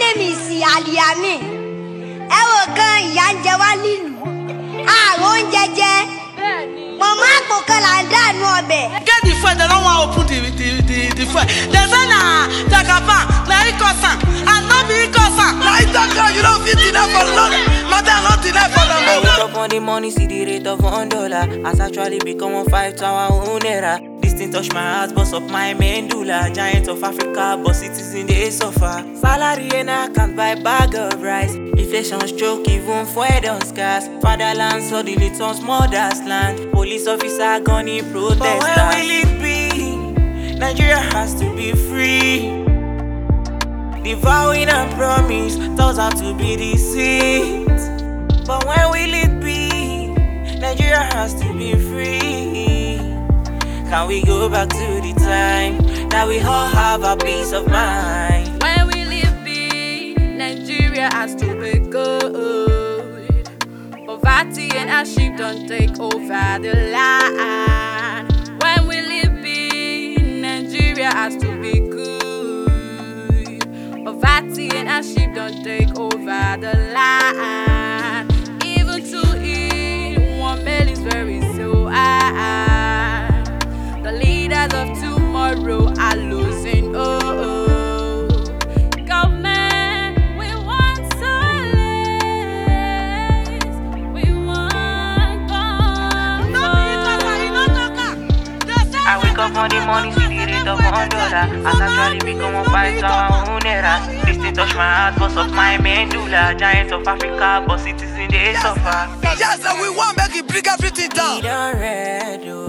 name is Aliami. Ẹ wò gan ìyà ń jẹ wá nílùú. Àrùn oúnjẹ. Mama àpòkan là ń dànù ọbẹ̀. Get the fuel, they don't want to open the fuel. They say na Jagaban, na Ikosan, and not be Ikosan. Na Ikosan, you don't fit enough for long. Madam, not enough for long. I wake up on the morning, see the rate of $1. As actually become on 5 to our own era. This thing touch my heart, bust up my medulla. Giant of Africa, but citizen they suffer. Salary and I can't buy bag of rice. Inflation stroke, even fuel on scarce. Fatherland suddenly turns mother's land. Police officer gone in protest. But when will it be? Nigeria has to be free. The vow in and promise turns out to be deceit. But when will it be? Nigeria has to be free. Can we go back to the time that we all have a peace of mind? When will it be? Nigeria has to be good. Poverty and hardship don't take over the land. When will it be? Nigeria has to be good. Poverty and hardship don't take over the land. Even to eat one meal is very so high. The leaders of tomorrow are losing. Oh, government, we want solace. We want comfort. I wake up on the morning, see the rate of $1. As actually become on 5 to our own era. This thing touch my heart, bust up my medulla. Giant of Africa, but citizen they suffer. Yes, and we want make it bring everything down. We done red, oh.